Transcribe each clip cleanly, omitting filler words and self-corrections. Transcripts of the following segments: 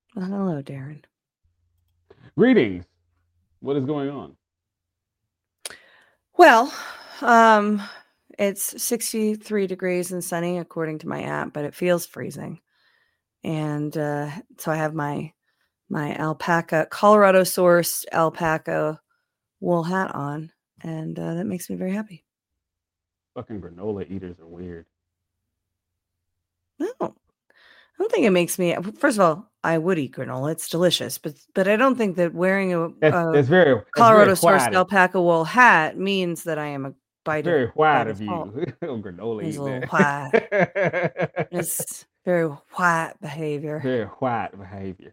Well, hello, Darren. Greetings. What is going on? Well, um, it's 63 degrees and sunny according to my app, but it feels freezing. And so I have my alpaca, Colorado sourced alpaca wool hat on, and that makes me very happy. Fucking granola eaters are weird. No, I don't think it makes me. First of all, I would eat granola; it's delicious. But I don't think that wearing a That's very Colorado sourced white. alpaca wool hat means that I am a It's very white by of default. you. Granola It's a eating little white. that. It's very white behavior. Very white behavior.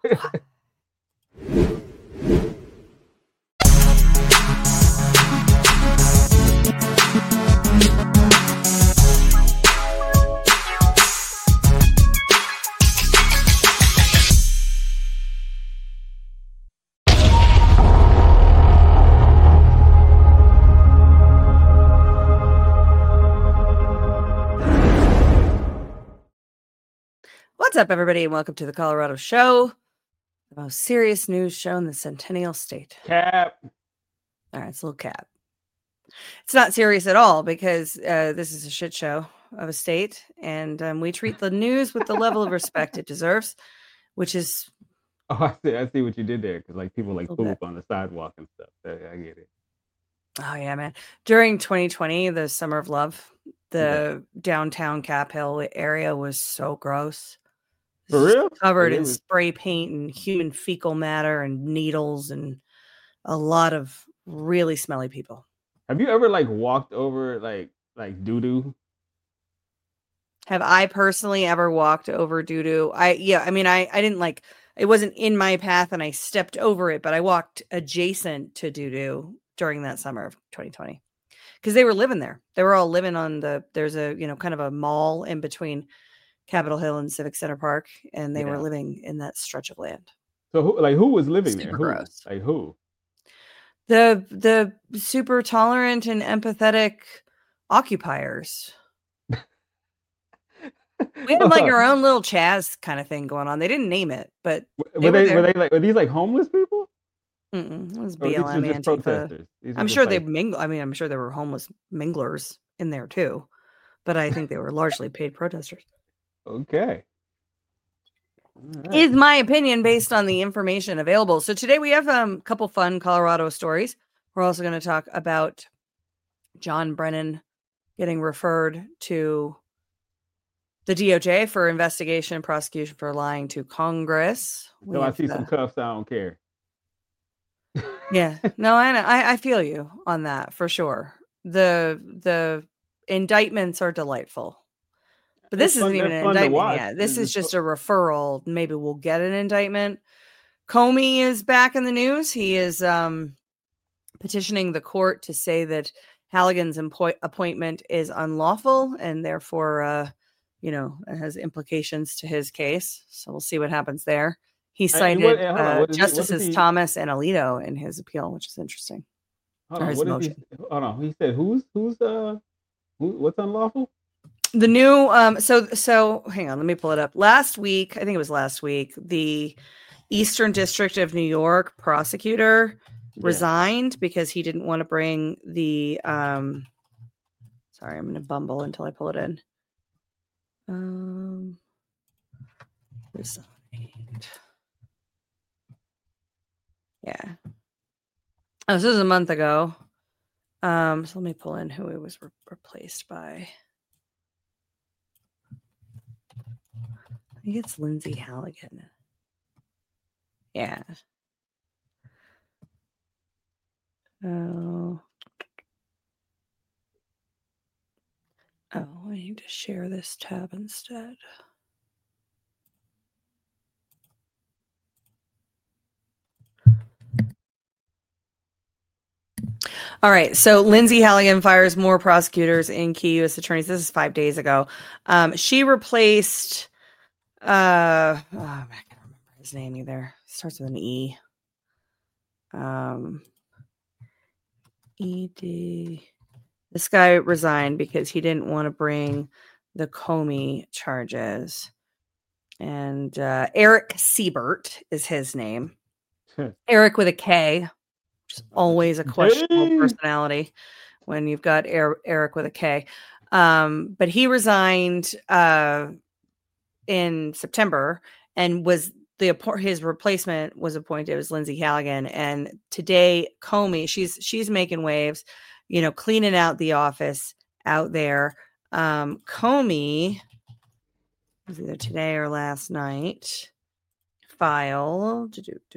What's up, everybody, and welcome to the Colorado Show, the most serious news show in the Centennial State. Cap. All right, it's a little cap. It's not serious at all because this is a shit show of a state, and we treat the news with the level of respect it deserves, which is Oh, I see what you did there. Because like people a like little bit. poop on the sidewalk and stuff. I get it. Oh yeah, man! During 2020, the Summer of Love, Yeah. the downtown Cap Hill area was so gross. It's For just real? Like covered it in was. spray paint and human fecal matter and needles and a lot of really smelly people. Have you ever like walked over like doo doo? Have I personally ever walked over doo doo? I mean, I didn't like it wasn't in my path and I stepped over it, but I walked adjacent to doo doo during that summer of 2020 because they were living there. They were all living on there's a, kind of a mall in between Capitol Hill and Civic Center Park, and they were Yeah. living in that stretch of land. So who was living there? Super Who? gross. Like who? The super tolerant and empathetic occupiers. We had like our own little Chaz kind of thing going on. They didn't name it, but they Were were they were there. they like were these like homeless people? It was Or these were BLM just Antifa. protesters? These were I'm just sure they like mingle. I mean, I'm sure there were homeless minglers in there too, but I think they were largely paid protesters. okay. All right. Is my opinion based on the information available. So today we have a couple fun Colorado stories. We're also going to talk about John Brennan getting referred to the DOJ for investigation and prosecution for lying to Congress. We So I have see some cuffs. I don't care. yeah, no, I feel you on that for sure. The indictments are delightful, but It's this isn't fun. even They're an fun to indictment watch. yet. This is just a referral. Maybe we'll get an indictment. Comey is back in the news. He is petitioning the court to say that Halligan's appointment is unlawful and therefore, it has implications to his case. So we'll see what happens there. He And what? cited And hold on. What is he? What is Justices he? Thomas and Alito in his appeal, which is interesting, Hold or on. his What is he? motion. Hold on. He said what's unlawful? The new so hang on, let me pull it up. Last week, I think it was last week, the Eastern District of New York prosecutor Yeah. resigned because he didn't want to bring the sorry, I'm going to bumble until I pull it in. Resigned. Yeah. Oh, this was a month ago. So let me pull in who it was replaced by. I think it's Lindsay Halligan. Yeah. Oh. Oh, I need to share this tab instead. All right. So Lindsay Halligan fires more prosecutors in key U.S. attorneys. This is 5 days ago. She replaced, I can't remember his name either. Starts with an E. ED. This guy resigned because he didn't want to bring the Comey charges. And Eric Siebert is his name. Eric with a K, which is always a questionable personality when you've got Eric with a K. But he resigned in September and his replacement was appointed. It was Lindsay Halligan. And today, Comey, she's making waves, cleaning out the office out there. Comey was either today or last night. File.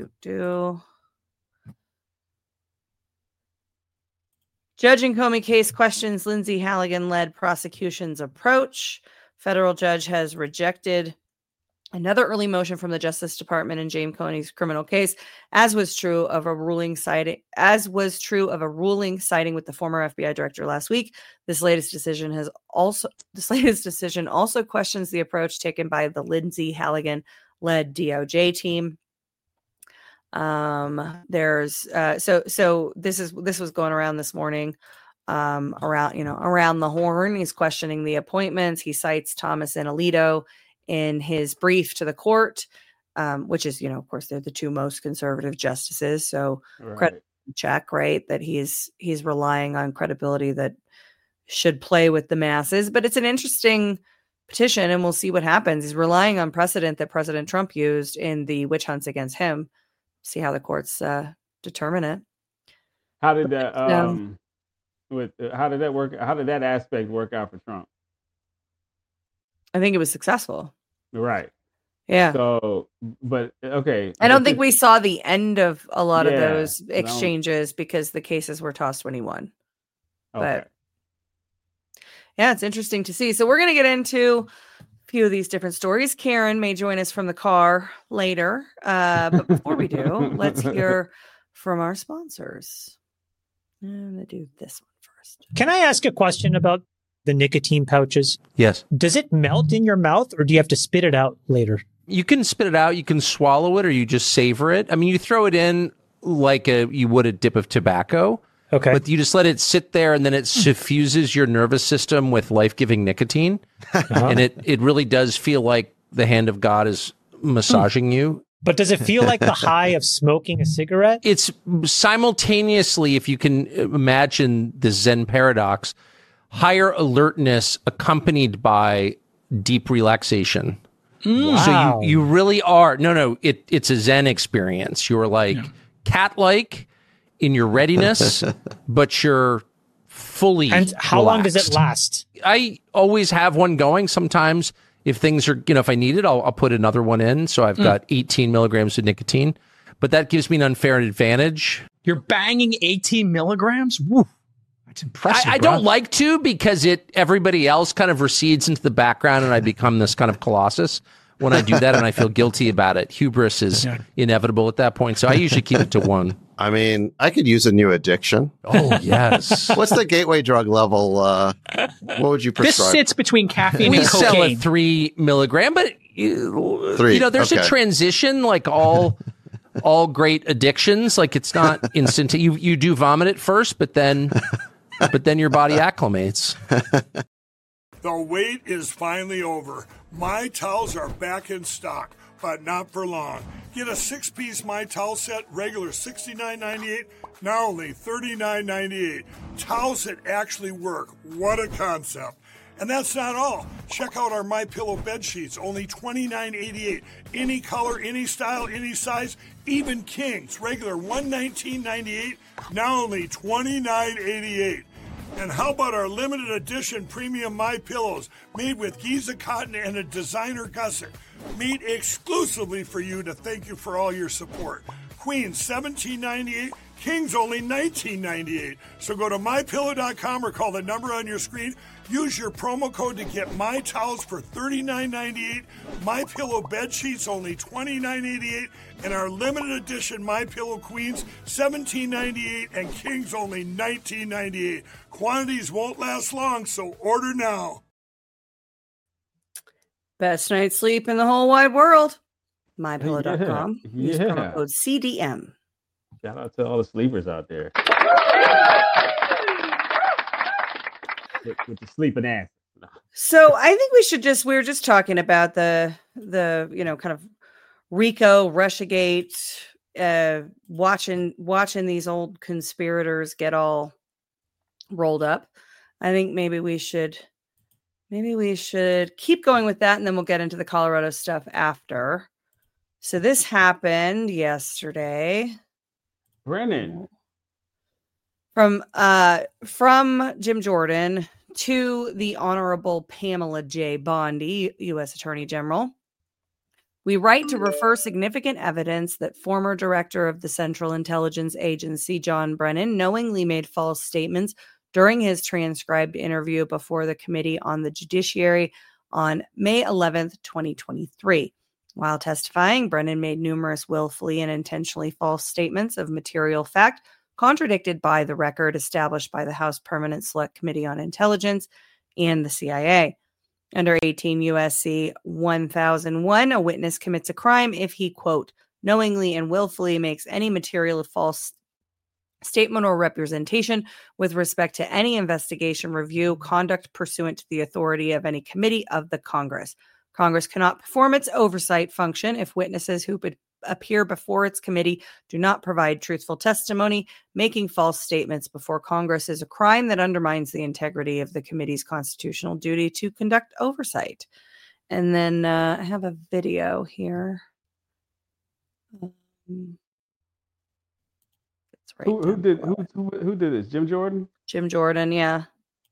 Judge in Comey case questions Lindsay Halligan-led prosecution's approach. Federal judge has rejected another early motion from the Justice Department in James Comey's criminal case, as was true of a ruling citing with the former FBI director last week. This latest decision also questions the approach taken by the Lindsay Halligan-led DOJ team. This was going around this morning, around the horn. He's questioning the appointments. He cites Thomas and Alito in his brief to the court, which is, of course, they're the two most conservative justices. So credit check, right? That he's relying on credibility that should play with the masses. But it's an interesting petition, and we'll see what happens. He's relying on precedent that President Trump used in the witch hunts against him. See how the courts determine it. How did that how did that work? How did that aspect work out for Trump? I think it was successful. Right. Yeah. So, but okay. I don't think we saw the end of a lot of those exchanges because the cases were tossed when he won. Okay. But yeah, it's interesting to see. So we're going to get into few of these different stories. Karen may join us from the car later. But before we do, let's hear from our sponsors. I'm going to do this one first. Can I ask a question about the nicotine pouches? Yes. Does it melt in your mouth or do you have to spit it out later? You can spit it out, you can swallow it, or you just savor it. I mean, you throw it in like you would a dip of tobacco. Okay. But you just let it sit there and then it suffuses your nervous system with life-giving nicotine. And it really does feel like the hand of God is massaging you. But does it feel like the high of smoking a cigarette? It's simultaneously, if you can imagine the Zen paradox, higher alertness accompanied by deep relaxation. Wow. So you really are, it's a Zen experience. You're like cat-like in your readiness, but you're fully And how relaxed. long does it last? I always have one going. Sometimes if things are, if I need it, I'll put another one in. So I've got 18 milligrams of nicotine, but that gives me an unfair advantage. You're banging 18 milligrams? Woo. That's impressive. I don't like to because everybody else kind of recedes into the background and I become this kind of colossus when I do that, and I feel guilty about it. Hubris is inevitable at that point. So I usually keep it to one. I mean, I could use a new addiction. Oh, yes. What's the gateway drug level? What would you prescribe? This sits between caffeine We and cocaine. sell a 3 milligram, but there's a transition, like all great addictions. Like it's not instant. You do vomit at first, but then your body acclimates. The wait is finally over. My Towels are back in stock, but not for long. Get a 6-piece My Towel set, regular $69.98, now only $39.98. Towels that actually work. What a concept. And that's not all. Check out our My Pillow bed sheets, only $29.88. Any color, any style, any size, even kings. Regular $119.98, now only $29.88. And how about our limited edition premium My Pillows, made with Giza cotton and a designer gusset, made exclusively for you to thank you for all your support. Queens $17.98, Kings only $19.98. So go to mypillow.com or call the number on your screen. Use your promo code to get My Towels for $39.98, My Pillow bed sheets only $29.88, and our limited edition My Pillow Queens $17.98 and Kings only $19.98. Quantities won't last long, so order now. Best night's sleep in the whole wide world. MyPillow.com. Use promo code CDM. Shout out to all the sleepers out there. with the sleeping ass. So I think we were just talking about the kind of RICO, Russiagate, watching these old conspirators get all rolled up. I think maybe we should keep going with that, and then we'll get into the Colorado stuff after. So this happened yesterday. Brennan. From Jim Jordan to the Honorable Pamela J. Bondi, U.S. Attorney General. We write to refer significant evidence that former director of the Central Intelligence Agency, John Brennan, knowingly made false statements during his transcribed interview before the Committee on the Judiciary on May 11th, 2023. While testifying, Brennan made numerous willfully and intentionally false statements of material fact, contradicted by the record established by the House Permanent Select Committee on Intelligence and the CIA. Under 18 U.S.C. 1001, a witness commits a crime if he, quote, knowingly and willfully makes any material false statement or representation with respect to any investigation, review, conduct pursuant to the authority of any committee of the Congress. Congress cannot perform its oversight function if witnesses who appear before its committee do not provide truthful testimony. Making false statements before Congress is a crime that undermines the integrity of the committee's constitutional duty to conduct oversight. And then I have a video here. It's right. Who did this? Jim Jordan? Jim Jordan, yeah.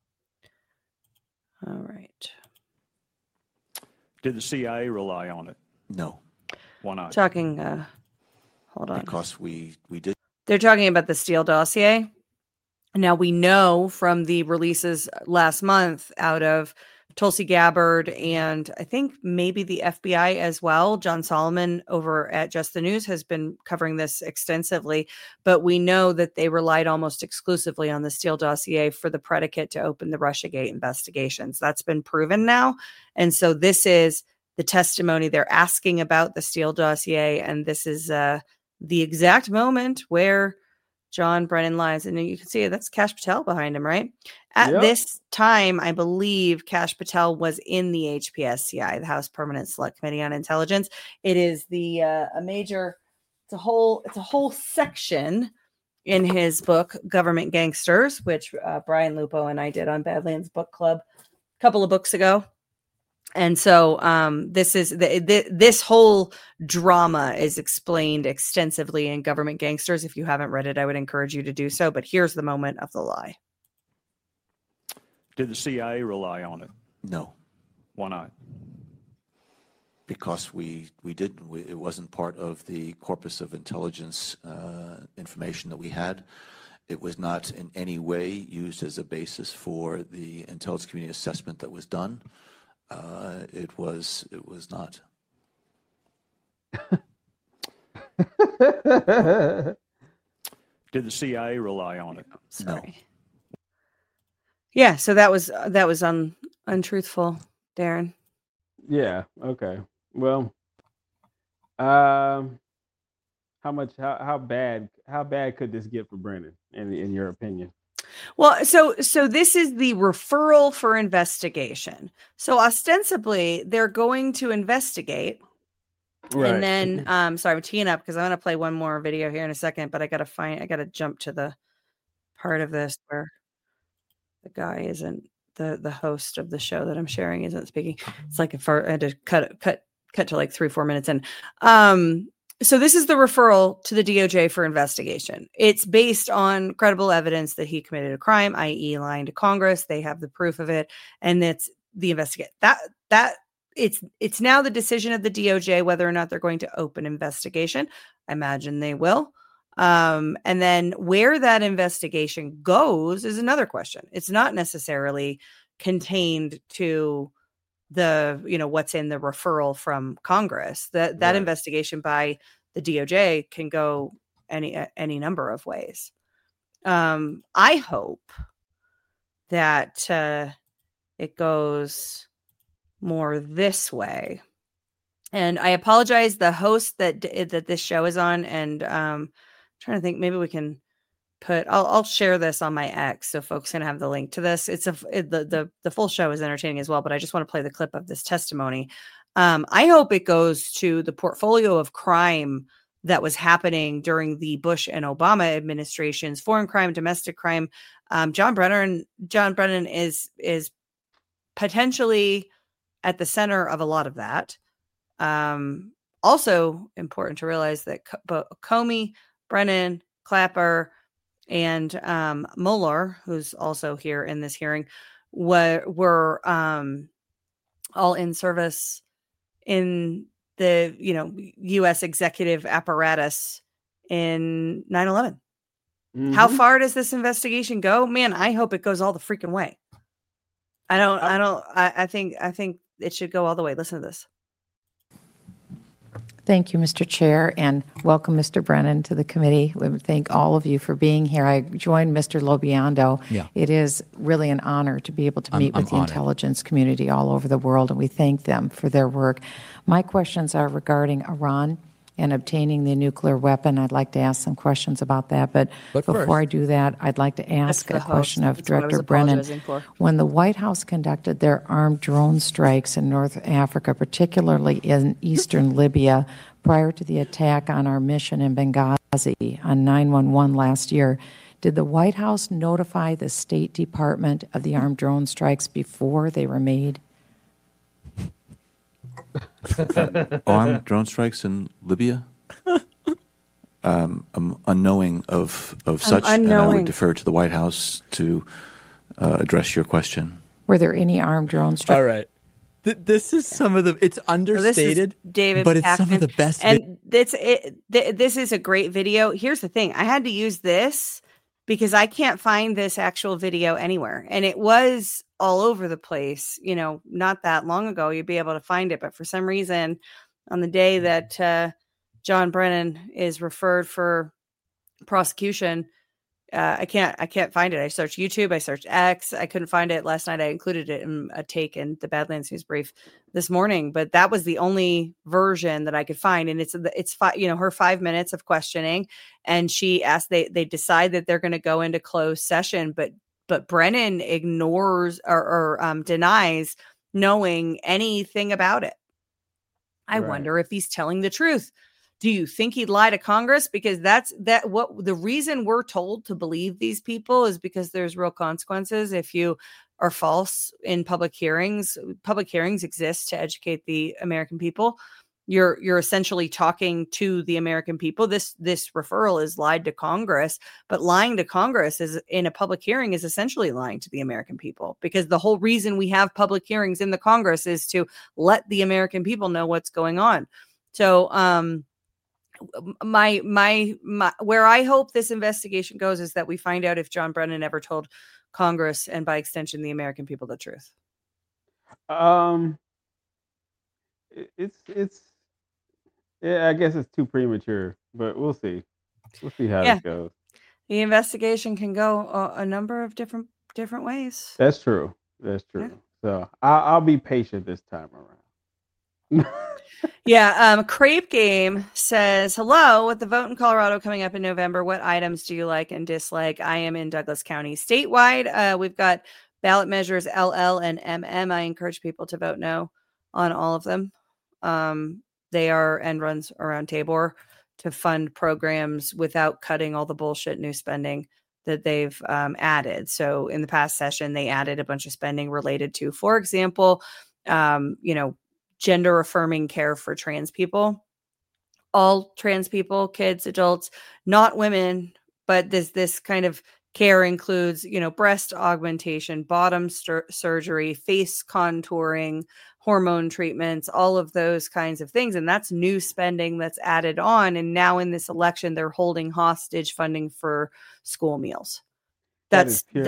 All right. Did the CIA rely on it? No. Why not? Talking, hold on. Because we did. They're talking about the Steele dossier. Now, we know from the releases last month out of Tulsi Gabbard and I think maybe the FBI as well. John Solomon over at Just the News has been covering this extensively, but we know that they relied almost exclusively on the Steele dossier for the predicate to open the Russiagate investigations. That's been proven now. And so this is the testimony they're asking about the Steele dossier. And this is the exact moment where John Brennan lies. And you can see that's Kash Patel behind him, right? At this time, I believe Kash Patel was in the HPSCI, the House Permanent Select Committee on Intelligence. It is it's a whole section in his book, Government Gangsters, which Brian Lupo and I did on Badlands Book Club a couple of books ago. And so this is this whole drama is explained extensively in Government Gangsters. If you haven't read it, I would encourage you to do so. But here's the moment of the lie. Did the CIA rely on it? No. Why not? Because we didn't. It wasn't part of the corpus of intelligence information that we had. It was not in any way used as a basis for the intelligence community assessment that was done. It was not. Did the CIA rely on it? Sorry. No. Yeah, so that was untruthful, Darren. Yeah. Okay. Well, how bad could this get for Brennan in your opinion? Well, so this is the referral for investigation. So ostensibly, they're going to investigate. Right. And then, sorry, I'm teeing up because I'm going to play one more video here in a second, but I got to jump to the part of this where the guy isn't, the host of the show that I'm sharing isn't speaking. It's like I had to cut to like 3-4 minutes in. So this is the referral to the DOJ for investigation. It's based on credible evidence that he committed a crime, i.e. lying to Congress. They have the proof of it. And it's the investigate that it's now the decision of the DOJ whether or not they're going to open investigation. I imagine they will. And then where that investigation goes is another question. It's not necessarily contained to the, what's in the referral from Congress. That right. Investigation by the DOJ can go any number of ways. I hope that it goes more this way. And I apologize, the host that this show is on, and trying to think, maybe we can I'll share this on my X so folks can have the link to this. The full show is entertaining as well, but I just want to play the clip of this testimony. I hope it goes to the portfolio of crime that was happening during the Bush and Obama administrations, foreign crime, domestic crime. John Brennan is potentially at the center of a lot of that. Also important to realize that Comey, Brennan, Clapper, and Mueller, who's also here in this hearing, were all in service in the U.S. executive apparatus in 9/11. Mm-hmm. How far does this investigation go? Man, I hope it goes all the freaking way. I think it should go all the way. Listen to this. Thank you, Mr. Chair, and welcome, Mr. Brennan, to the committee. We thank all of you for being here. I joined Mr. Lobiondo. Yeah. It is really an honor to be able to meet with the intelligence community all over the world, and we thank them for their work. My questions are regarding Iran and obtaining the nuclear weapon. I'd like to ask some questions about that, but before first, I do that, I'd like to ask a question of Director Brennan. When the White House conducted their armed drone strikes in North Africa, particularly in eastern Libya, prior to the attack on our mission in Benghazi on 9/11 last year, did the White House notify the State Department of the armed drone strikes before they were made? Armed drone strikes in Libya? I'm unknowing of such, and I would defer to the White House to address your question. Were there any armed drone strikes? All right. This is some of the, it's understated, David but it's some of the best. And this is a great video. Here's the thing. I had to use this because I can't find this actual video anywhere. And it was all over the place, not that long ago, you'd be able to find it. But for some reason, on the day that John Brennan is referred for prosecution, I can't find it. I searched YouTube, I searched X, I couldn't find it. Last night I included it in a take in the Badlands News Brief this morning, but that was the only version that I could find. And it's her 5 minutes of questioning, and she asked, they decide that they're going to go into closed session, but Brennan ignores or denies knowing anything about it. I wonder if he's telling the truth. Do you think he'd lie to Congress? Because what the reason we're told to believe these people is because there's real consequences if you are false in public hearings. Public hearings exist to educate the American people. You're essentially talking to the American people. This referral is lied to Congress, but lying to Congress is in a public hearing is essentially lying to the American people, because the whole reason we have public hearings in the Congress is to let the American people know what's going on. So, my where I hope this investigation goes is that we find out if John Brennan ever told Congress, and by extension the American people, the truth. I guess it's too premature, but we'll see how this goes. The investigation can go a number of different ways. That's true. Yeah. So I'll be patient this time around. Crepe Game says, hello, with the vote in Colorado coming up in November, what items do you like and dislike? I am in Douglas County. Statewide, we've got ballot measures LL and MM. I encourage people to vote no on all of them. They are end runs around Tabor to fund programs without cutting all the bullshit new spending that they've added. So in the past session, they added a bunch of spending related to, for example, gender affirming care for trans people, all trans people, kids, adults, not women, but this kind of care includes, breast augmentation, bottom surgery, face contouring, hormone treatments, all of those kinds of things. And that's new spending that's added on. And now in this election, they're holding hostage funding for school meals. I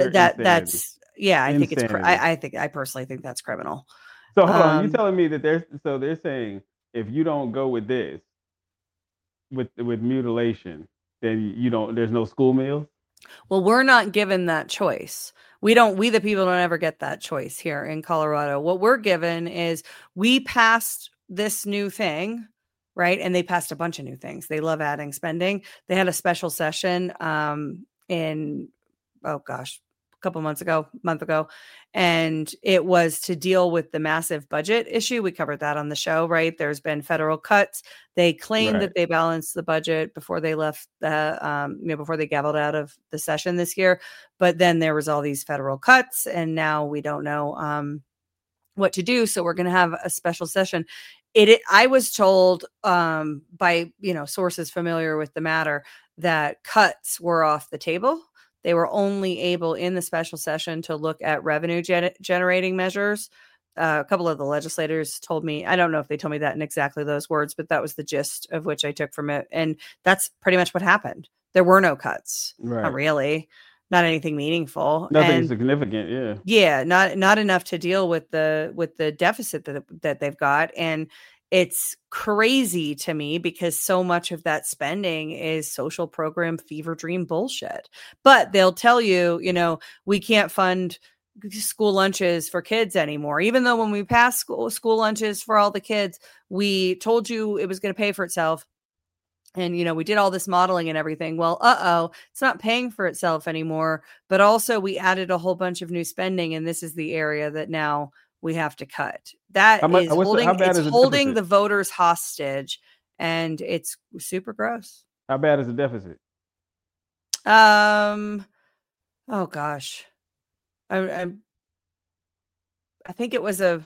personally think that's criminal. So hold on, you're telling me that they're saying if you don't go with this, with mutilation, then there's no school meals? Well, we're not given that choice. We the people don't ever get that choice here in Colorado. What we're given is we passed this new thing, right? And they passed a bunch of new things. They love adding spending. They had a special session month ago, and it was to deal with the massive budget issue. We covered that on the show, right? There's been federal cuts. They claimed that they balanced the budget before they left before they gavelled out of the session this year, but then there was all these federal cuts, and now we don't know what to do. So we're going to have a special session. I was told by sources familiar with the matter that cuts were off the table. They were only able in the special session to look at revenue generating measures. A couple of the legislators told me, I don't know if they told me that in exactly those words, but that was the gist of which I took from it. And that's pretty much what happened. There were no cuts. Right. Not really. Not anything meaningful. Nothing significant. Yeah. Yeah. Not enough to deal with the deficit that they've got. And it's crazy to me because so much of that spending is social program fever dream bullshit. But they'll tell you, we can't fund school lunches for kids anymore. Even though when we passed school lunches for all the kids, we told you it was going to pay for itself. And, we did all this modeling and everything. Well, it's not paying for itself anymore. But also we added a whole bunch of new spending. And this is the area that now we have to cut. That is holding the voters hostage, and it's super gross. How bad is the deficit? Oh gosh, I think it was $1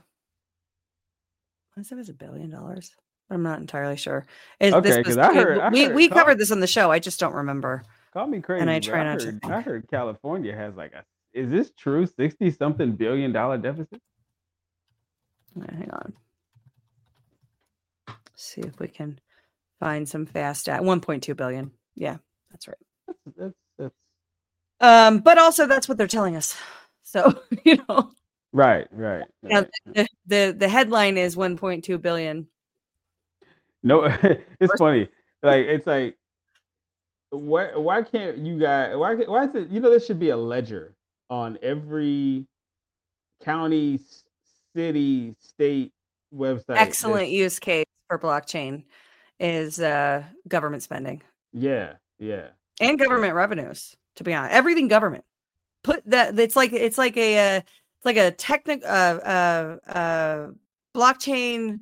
billion. I'm not entirely sure. Because we covered this on the show. I just don't remember. Call me crazy, and I try not to. I heard California has is this true? $60-something billion deficit. Hang on. See if we can find some fast at 1.2 billion. Yeah, that's right. That's but also that's what they're telling us. So, Right. Now, the headline is 1.2 billion. No, it's funny. It's like, why can't you guys? Why is it? There should be a ledger on every county, city, state website. Excellent use case for blockchain is government spending. Yeah. And government revenues, to be honest. Everything government. Put that it's like a technical blockchain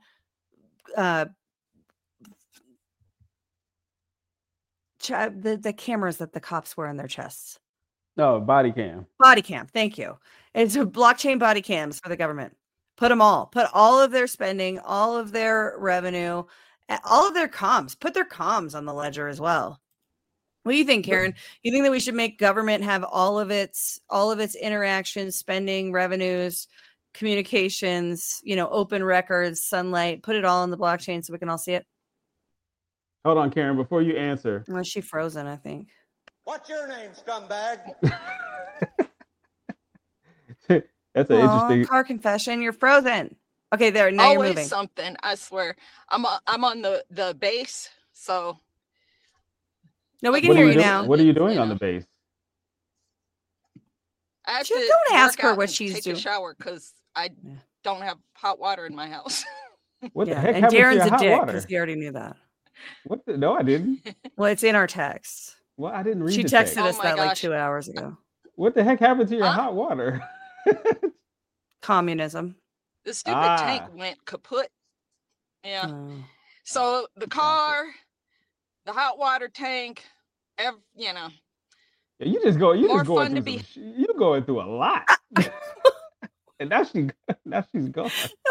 the cameras that the cops wear on their chests. No, body cam. Body cam, thank you. It's a blockchain body cams for the government. Put them all. Put all of their spending, all of their revenue, all of their comms. Put their comms on the ledger as well. What do you think, Karen? You think that we should make government have all of its interactions, spending, revenues, communications, open records, sunlight, put it all on the blockchain so we can all see it? Hold on, Karen, before you answer. Well, she's frozen, I think. What's your name, scumbag? That's an interesting car confession. You're frozen. Okay, there. Now you're moving. Something. I swear. I'm on the base. So. No, we can hear you now. What are you doing on the base? Don't ask her what she's doing. Take a shower because I don't have hot water in my house. What the heck and happened to Darren's your a dick hot water? because he already knew that. No, I didn't. Well, it's in our text. Well, I didn't read. She texted us that like 2 hours ago. What the heck happened to your hot water? Communism. The stupid tank went kaput. Yeah. So the car, the hot water tank, Yeah, you just go. You just going through. You're going through a lot. And now she's gone.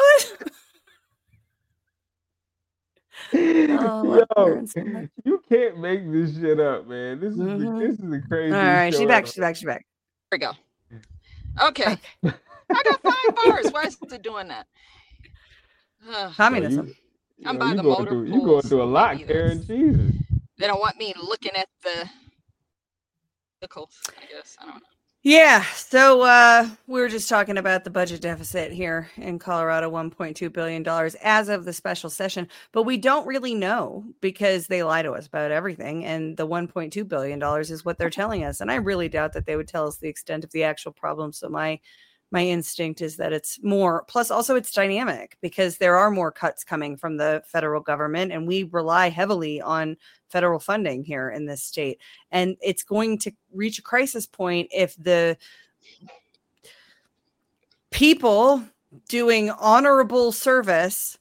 Yo, you can't make this shit up, man. This is a crazy. All right, she's back. She's back. There we go. Okay. I got 5 bars. Why is it doing that? Communism. I'm by the motor pool. You going through a lot, Karen. Jesus. They don't want me looking at the vehicles, I guess. I don't know. Yeah. So we were just talking about the budget deficit here in Colorado, $1.2 billion as of the special session. But we don't really know because they lie to us about everything. And the $1.2 billion is what they're telling us. And I really doubt that they would tell us the extent of the actual problem. So my instinct is that it's more. Plus, also, it's dynamic because there are more cuts coming from the federal government. And we rely heavily on federal funding here in this state. And it's going to reach a crisis point if the people doing honorable service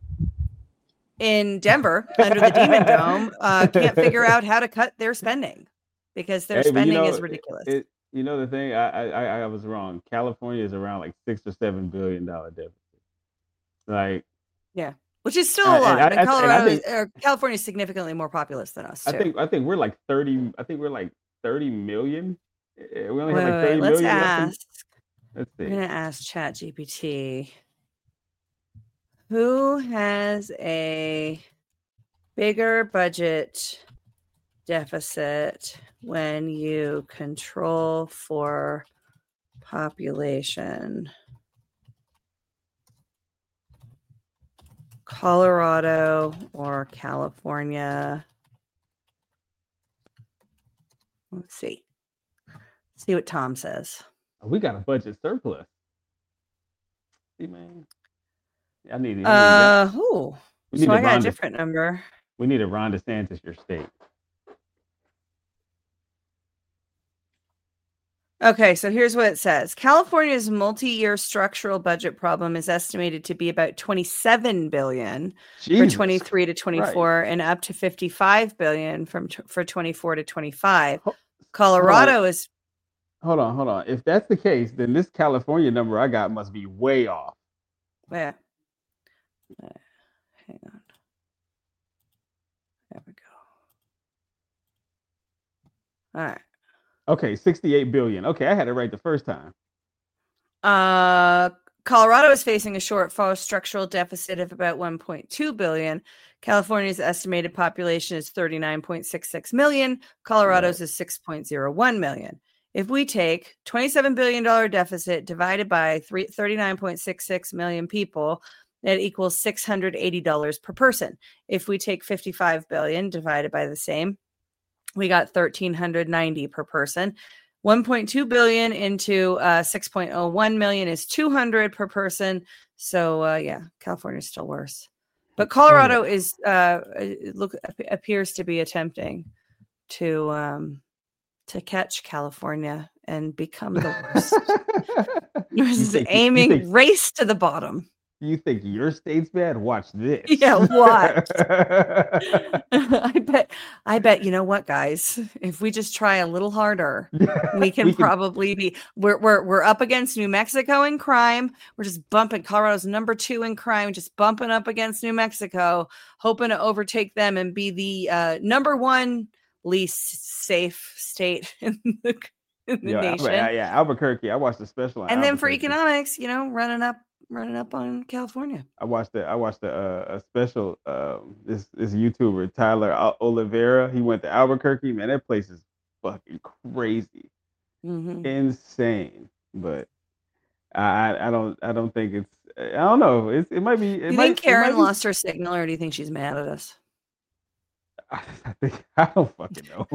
in Denver under the Demon Dome can't figure out how to cut their spending because their spending is ridiculous. The thing, I was wrong. California is around like $6 or $7 billion deficit. Like, yeah, which is still a lot. And Colorado, California is significantly more populous than us too. I think we're like 30. I think we're like 30 million. We only have like 30 let's million. Ask. Let's see. I'm gonna ask ChatGPT. Who has a bigger budget deficit when you control for population? Colorado or California? Let's see. See what Tom says. We got a budget surplus. See, man. I need so I got a different number. We need a Ron DeSantis your state. Okay, so here's what it says. California's multi-year structural budget problem is estimated to be about $27 billion for 23 to 24 and up to $55 billion for 24 to 25. Colorado is... Hold on. If that's the case, then this California number I got must be way off. Yeah. Hang on. There we go. All right. Okay, 68 billion. Okay, I had it right the first time. Colorado is facing a shortfall structural deficit of about 1.2 billion. California's estimated population is 39.66 million. Colorado's is 6.01 million. If we take $27 billion deficit divided by 39.66 million people, that equals $680 per person. If we take 55 billion divided by the same, we got $1,390 per person. 1.2 billion into 6.01 million is 200 per person. So California is still worse. But Colorado appears to be attempting to catch California and become the worst. This is aiming race to the bottom. You think your state's bad? Watch this. Yeah, watch. I bet you know what, guys? If we just try a little harder, we can probably be. We're up against New Mexico in crime. We're just bumping. Colorado's number 2 in crime, just bumping up against New Mexico, hoping to overtake them and be the number 1 least safe state in the nation. Albuquerque. I watched the special. And then for economics, running up on California. I watched a special. This YouTuber Tyler Oliveira. He went to Albuquerque. Man, that place is fucking crazy, insane. But I don't think it's. I don't know. It might be. Do you think Karen lost her signal, or do you think she's mad at us? I don't fucking know.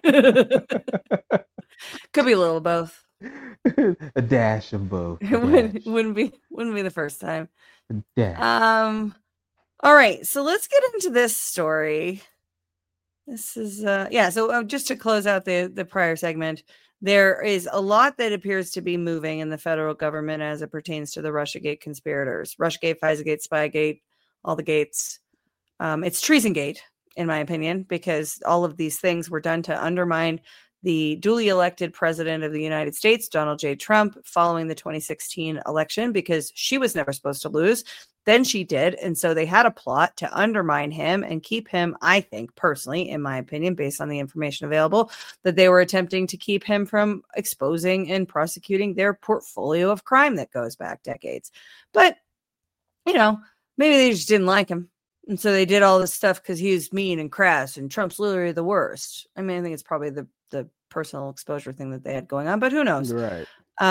Could be a little of both. A dash of both. Wouldn't be the first time. All right, so let's get into this story. This is so just to close out the prior segment, there is a lot that appears to be moving in the federal government as it pertains to the Russiagate conspirators. Russiagate, FISAgate, Spygate, all the gates. It's Treasongate, in my opinion, because all of these things were done to undermine the duly elected president of the United States, Donald J. Trump, following the 2016 election, because she was never supposed to lose. Then she did. And so they had a plot to undermine him and keep him, I think, personally, in my opinion, based on the information available, that they were attempting to keep him from exposing and prosecuting their portfolio of crime that goes back decades. But, maybe they just didn't like him. And so they did all this stuff because he was mean and crass and Trump's literally the worst. I mean, I think it's probably the personal exposure thing that they had going on, but who knows? Right.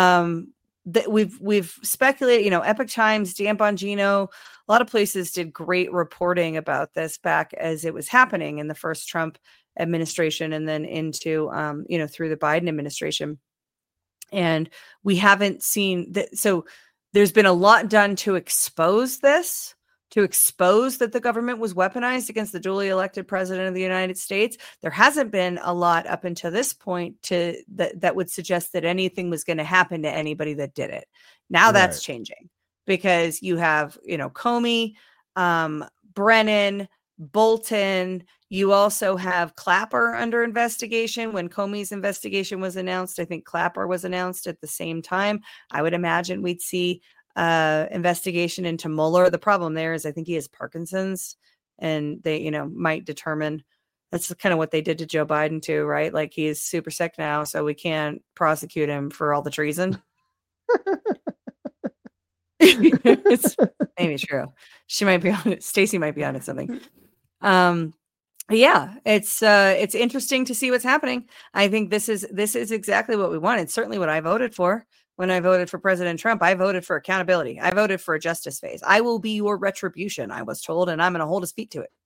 We've speculated, Epoch Times, Dan Bongino, a lot of places did great reporting about this back as it was happening in the first Trump administration and then into, through the Biden administration. And we haven't seen that. So there's been a lot done to expose this, to expose that the government was weaponized against the duly elected president of the United States. There hasn't been a lot up until this point that would suggest that anything was going to happen to anybody that did it. Now that's changing because you have, Comey, Brennan, Bolton. You also have Clapper under investigation. When Comey's investigation was announced, I think Clapper was announced at the same time. I would imagine we'd see investigation into Mueller. The problem there is I think he has Parkinson's, and they, might determine that's kind of what they did to Joe Biden too, right? Like he's super sick now, so we can't prosecute him for all the treason. It's maybe true. She might be on it. Stacey might be on it something. Yeah, it's interesting to see what's happening. I think this is exactly what we wanted. Certainly what I voted for when I voted for President Trump. I voted for accountability. I voted for a justice phase. I will be your retribution, I was told, and I'm going to hold his feet to it.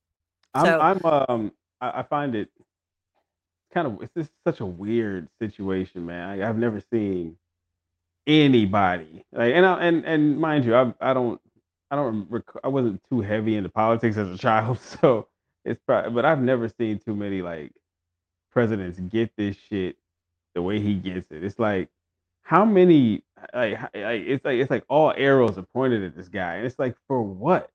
I find it it's just such a weird situation, man. I've never seen anybody and mind you, I wasn't too heavy into politics as a child, so it's probably, but I've never seen too many presidents get this shit the way he gets it. It's like, how many it's like all arrows are pointed at this guy, and it's like, for what?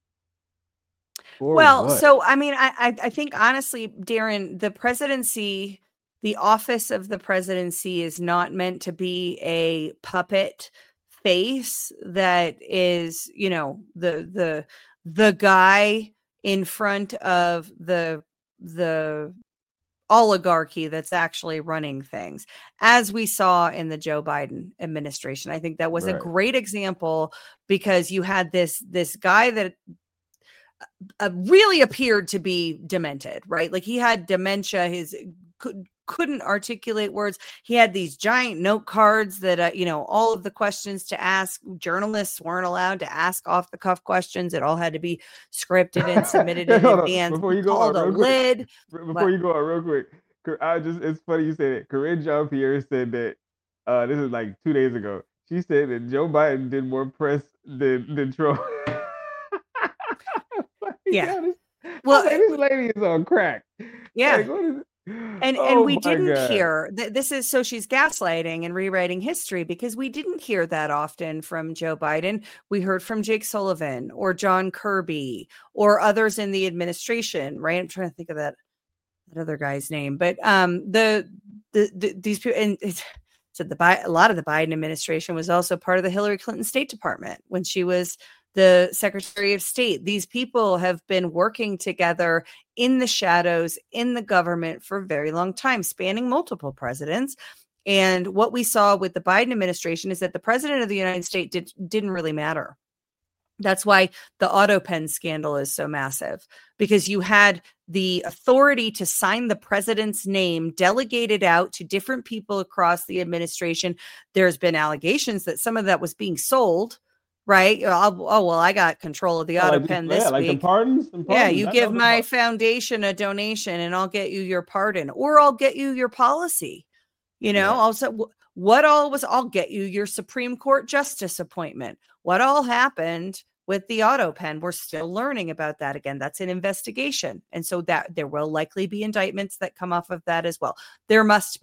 So I mean, I think honestly, Darren, the presidency, the office of the presidency is not meant to be a puppet face that is, the guy in front of the oligarchy that's actually running things, as we saw in the Joe Biden administration. I think that was a great example, because you had this guy that really appeared to be demented, right? Like he had dementia. His couldn't articulate words. He had these giant note cards that, all of the questions to ask, journalists weren't allowed to ask off the cuff questions. It all had to be scripted and submitted in advance. Before you go on, real quick, it's funny you say that. Corinne Jean-Pierre said that, this is like 2 days ago. She said that Joe Biden did more press than Trump. Yeah. This lady is on crack. Yeah. And we didn't hear this is, so she's gaslighting and rewriting history, because we didn't hear that often from Joe Biden. We heard from Jake Sullivan or John Kirby or others in the administration, right? I'm trying to think of that other guy's name, but these people, and a lot of the Biden administration was also part of the Hillary Clinton State Department when she was the Secretary of State. These people have been working together in the shadows in the government for a very long time, spanning multiple presidents. And what we saw with the Biden administration is that the president of the United States didn't really matter. That's why the AutoPen scandal is so massive, because you had the authority to sign the president's name delegated out to different people across the administration. There's been allegations that some of that was being sold. Right. I got control of the AutoPen this week. The pardons. Yeah, you give my foundation a donation and I'll get you your pardon, or I'll get you your policy. Also, I'll get you your Supreme Court justice appointment. What all happened with the AutoPen? We're still learning about that. Again, that's an investigation. And so that there will likely be indictments that come off of that as well. There must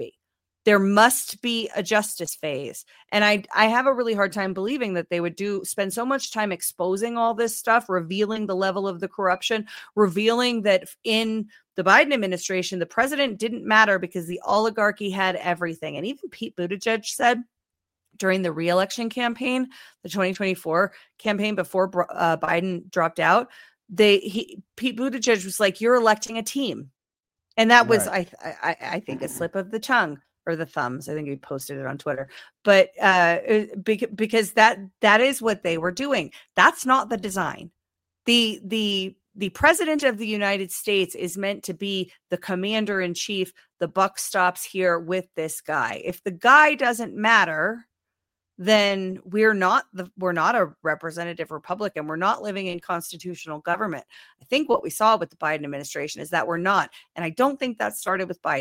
be a justice phase. And I have a really hard time believing that they would spend so much time exposing all this stuff, revealing the level of the corruption, revealing that in the Biden administration, the president didn't matter because the oligarchy had everything. And even Pete Buttigieg said during the re-election campaign, the 2024 campaign before Biden dropped out, Pete Buttigieg was like, "You're electing a team." And that was, I think, a slip of the tongue. Or the thumbs. I think he posted it on Twitter, but because that is what they were doing. That's not the design. The president of the United States is meant to be the commander in chief. The buck stops here with this guy. If the guy doesn't matter, then we're not a representative republic, and we're not living in constitutional government. I think what we saw with the Biden administration is that we're not, and I don't think that started with Biden.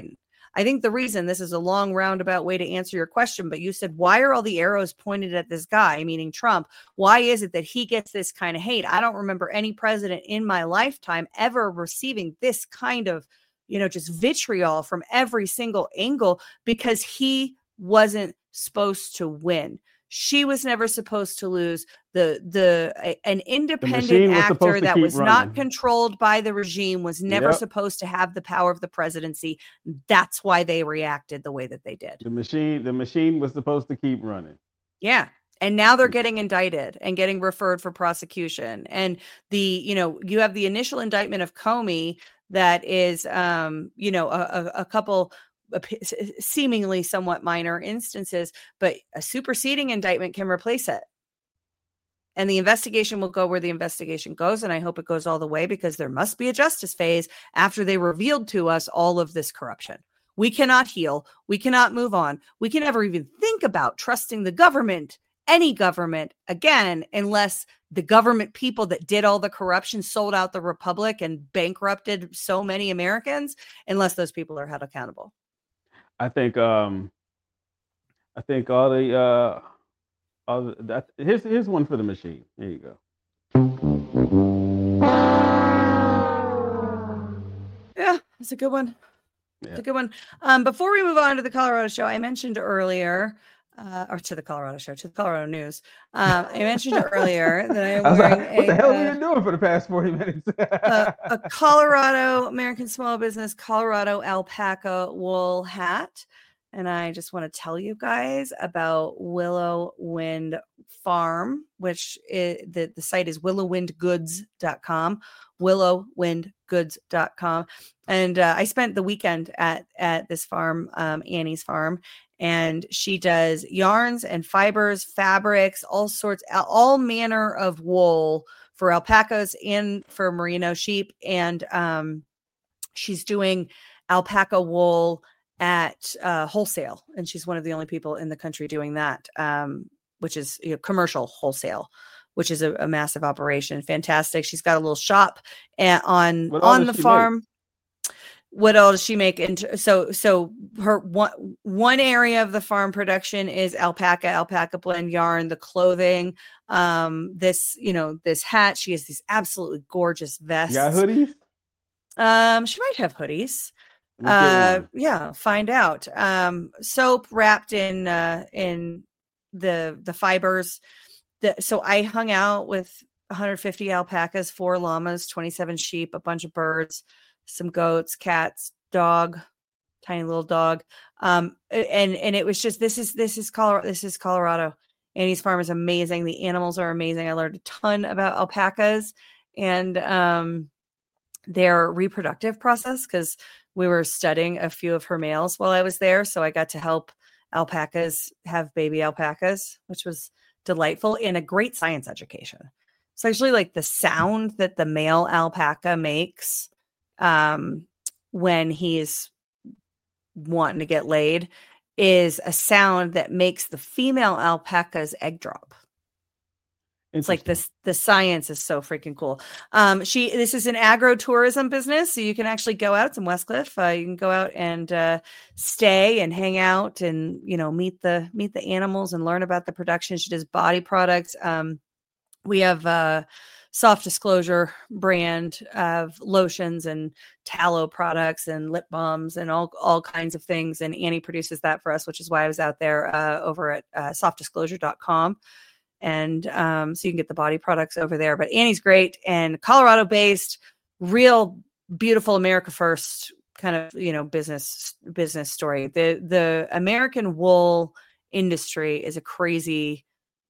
I think the reason, this is a long roundabout way to answer your question, but you said, why are all the arrows pointed at this guy, meaning Trump? Why is it that he gets this kind of hate? I don't remember any president in my lifetime ever receiving this kind of, just vitriol from every single angle, because he wasn't supposed to win. She was never supposed to lose. An independent actor that was not controlled by the regime was never supposed to have the power of the presidency. That's why they reacted the way that they did. The machine was supposed to keep running. Yeah. And now they're getting indicted and getting referred for prosecution. And you have the initial indictment of Comey that is, a couple seemingly somewhat minor instances, but a superseding indictment can replace it. And the investigation will go where the investigation goes. And I hope it goes all the way, because there must be a justice phase after they revealed to us all of this corruption. We cannot heal. We cannot move on. We can never even think about trusting the government, any government, again, unless the government people that did all the corruption sold out the republic and bankrupted so many Americans, unless those people are held accountable. I think here's one for the machine. There you go. Yeah, it's a good one. Yeah. It's a good one. Before we move on to the Colorado show, I mentioned earlier, to the Colorado news. I mentioned earlier that I'm wearing what the hell have you been doing for the past 40 minutes? a Colorado American Small Business Colorado alpaca wool hat. And I just want to tell you guys about Willow Wind Farm, which the site is willowwindgoods.com, willowwindgoods.com. And I spent the weekend at this farm, Annie's farm, and she does yarns and fibers, fabrics, all manner of wool for alpacas and for merino sheep. And she's doing alpaca wool at wholesale, and she's one of the only people in the country doing that, which is commercial wholesale, which is a massive operation. Fantastic. She's got a little shop on the farm. What all does she make? So her one area of the farm production is alpaca blend yarn, the clothing, this hat. She has these absolutely gorgeous vests. You got hoodies? She might have hoodies. Yeah, find out. Soap wrapped in the fibers. So I hung out with 150 alpacas, 4 llamas, 27 sheep, a bunch of birds, some goats, cats, dog, tiny little dog. And it was just, this is Colorado. Annie's farm is amazing. The animals are amazing. I learned a ton about alpacas and their reproductive process, because we were studying a few of her males while I was there. So I got to help alpacas have baby alpacas, which was delightful, and a great science education. It's actually like the sound that the male alpaca makes when he's wanting to get laid is a sound that makes the female alpaca's egg drop. It's like the science is so freaking cool. This is an agro-tourism business, so you can actually go out. It's in Westcliff. You can go out and stay and hang out and meet the animals and learn about the production. She does body products. We have Soft Disclosure brand of lotions and tallow products and lip balms and all kinds of things. And Annie produces that for us, which is why I was out there over at softdisclosure.com. And so you can get the body products over there. But Annie's great and Colorado based, real beautiful America first kind of business story. The American wool industry is a crazy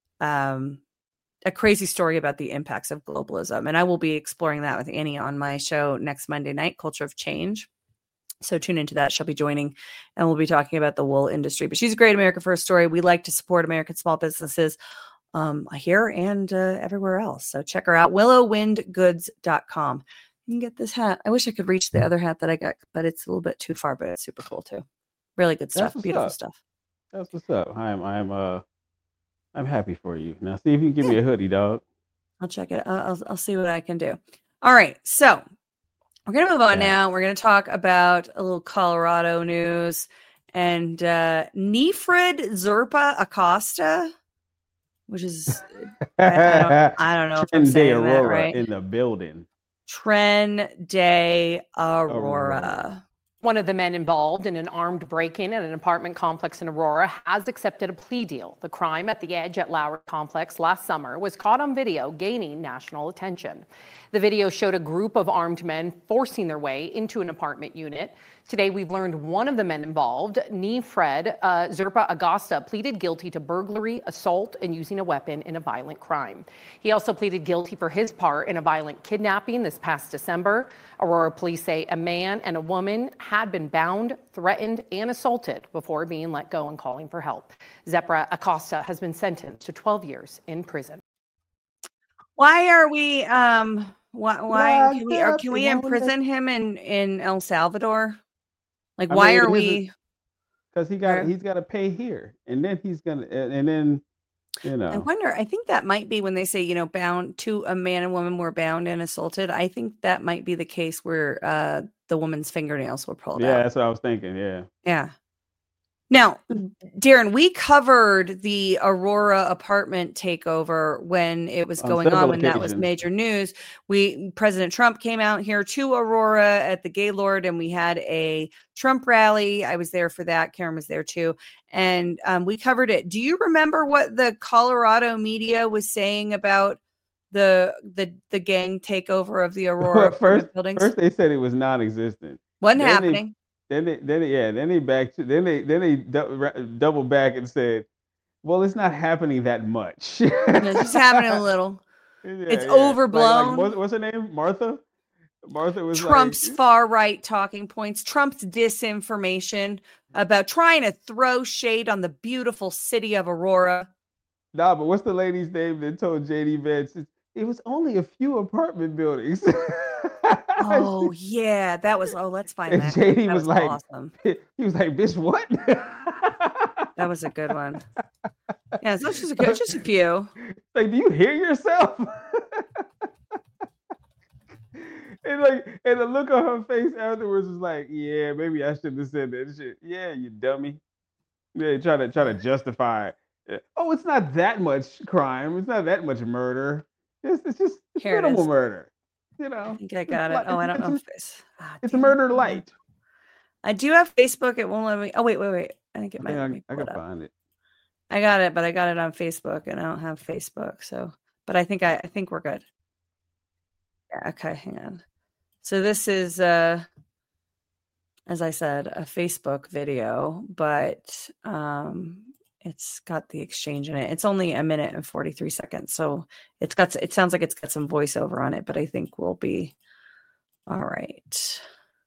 story about the impacts of globalism. And I will be exploring that with Annie on my show next Monday night, Culture of Change. So tune into that. She'll be joining and we'll be talking about the wool industry. But she's a great America first story. We like to support American small businesses here and everywhere else. So check her out, willowwindgoods.com. You can get this hat. I wish I could reach the other hat that I got, but it's a little bit too far, but it's super cool too. Really good stuff. Beautiful stuff. That's what's up. I'm happy for you. Now see if you can give me a hoodie, dog. I'll check it. I'll see what I can do. All right. So We're going to move on now. We're going to talk about a little Colorado news and Nifred Zerpa Acosta, which is, I don't know if I'm saying that right. In the building. Tren de Aurora. One of the men involved in an armed break-in at an apartment complex in Aurora has accepted a plea deal. The crime at the Edge at Lowry Complex last summer was caught on video, gaining national attention. The video showed a group of armed men forcing their way into an apartment unit. Today, we've learned one of the men involved, Nifred Zerpa Acosta, pleaded guilty to burglary, assault, and using a weapon in a violent crime. He also pleaded guilty for his part in a violent kidnapping this past December. Aurora police say a man and a woman had been bound, threatened, and assaulted before being let go and calling for help. Zerpa Acosta has been sentenced to 12 years in prison. Why are we why can we imprison him in El Salvador? Like, why are we? Because he's got to pay here, and then he's gonna, and then, you know. I wonder. I think that might be when they say, bound to a man and woman were bound and assaulted. I think that might be the case where the woman's fingernails were pulled out. Yeah, that's what I was thinking. Yeah. Yeah. Now, Darren, we covered the Aurora apartment takeover when it was going on, when that was major news. President Trump came out here to Aurora at the Gaylord, and we had a Trump rally. I was there for that. Karen was there too. And we covered it. Do you remember what the Colorado media was saying about the gang takeover of the Aurora buildings? First, they said it was non-existent. Wasn't happening. Then they double back and said, "Well, it's not happening that much. It's just happening a little. It's overblown." Like, what's her name? Martha. Martha was Trump's far right talking points. Trump's disinformation about trying to throw shade on the beautiful city of Aurora. Nah, but what's the lady's name that told JD Vance it was only a few apartment buildings? Oh yeah, that was. Oh, let's find that. JD that was like, awesome. He was like, "Bitch, what?" That was a good one. Yeah, so it's just a few. Like, do you hear yourself? And the look on her face afterwards was like, "Yeah, maybe I shouldn't have said that shit." Yeah, you dummy. Yeah, try to justify it. Oh, it's not that much crime. It's not that much murder. It's just minimal murder. I think I got it. Oh, I don't know if this. It's a murder light. I do have Facebook. It won't let me. Oh, wait. I think it might. I can find it. I got it, but I got it on Facebook, and I don't have Facebook. So, but I think we're good. Yeah. Okay. Hang on. So this is, as I said, a Facebook video, but it's got the exchange in it. It's only 1 minute and 43 seconds. So it sounds like it's got some voiceover on it, but I think we'll be all right.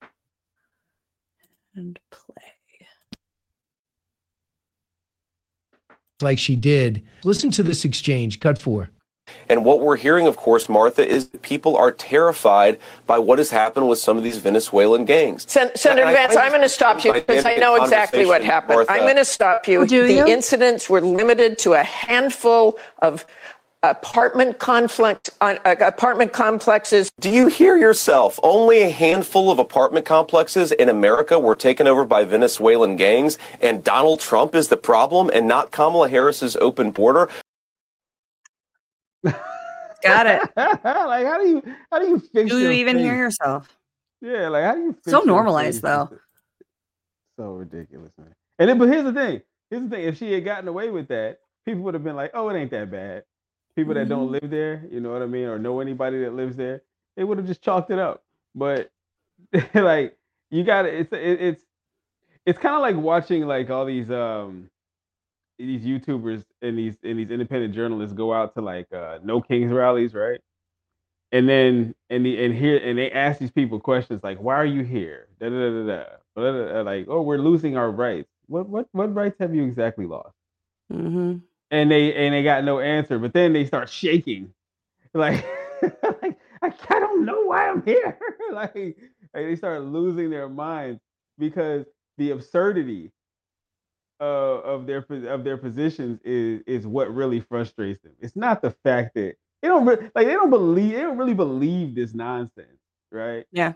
And play. Like she did. Listen to this exchange, cut 4. And what we're hearing, of course, Martha, is that people are terrified by what has happened with some of these Venezuelan gangs. Senator Vance, I'm going to stop you because I know exactly what happened. Martha. I'm going to stop you. The incidents were limited to a handful of apartment complexes. Do you hear yourself? Only a handful of apartment complexes in America were taken over by Venezuelan gangs, and Donald Trump is the problem and not Kamala Harris's open border. Got it. Like, how do you fix? Do you even hear yourself? Yeah, like, how do you fix so normalized though? So ridiculous, man. And then, but here's the thing. If she had gotten away with that, people would have been like, "Oh, it ain't that bad." People that don't live there, you know what I mean, or know anybody that lives there, they would have just chalked it up. But like, you got it's kind of like watching like all these YouTubers and these independent journalists go out to like No Kings rallies, right? And then they ask these people questions like, "Why are you here?" Like, "Oh, we're losing our rights." What rights have you exactly lost? Mm-hmm. And they got no answer. But then they start shaking, like, I don't know why I'm here. like they start losing their minds because the absurdity of their positions is what really frustrates them. It's not the fact that they don't really believe this nonsense, right? Yeah.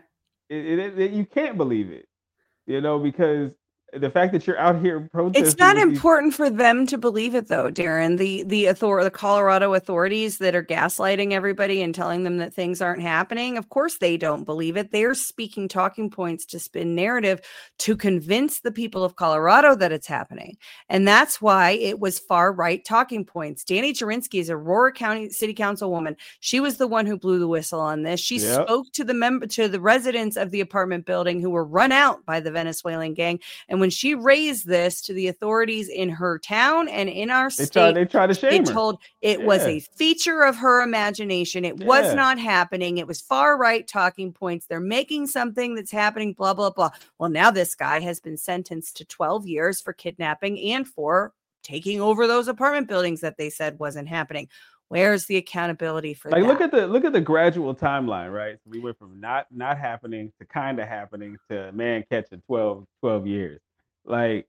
You can't believe it, because the fact that you're out here protesting. It's not important for them to believe it, though, Darren. The Colorado authorities that are gaslighting everybody and telling them that things aren't happening, of course they don't believe it. They're speaking talking points to spin narrative to convince the people of Colorado that it's happening. And that's why it was far right talking points. Danny Jurinsky is a Aurora County City Councilwoman. She was the one who blew the whistle on this. She spoke to the residents of the apartment building who were run out by the Venezuelan gang. And when she raised this to the authorities in her town and in our state, they tried to shame her. Told it was a feature of her imagination. It was not happening. It was far right talking points. They're making something that's happening, blah, blah, blah. Well, now this guy has been sentenced to 12 years for kidnapping and for taking over those apartment buildings that they said wasn't happening. Where's the accountability for that? Look at the gradual timeline, right? So we went from not happening to kind of happening to man catching 12 years. But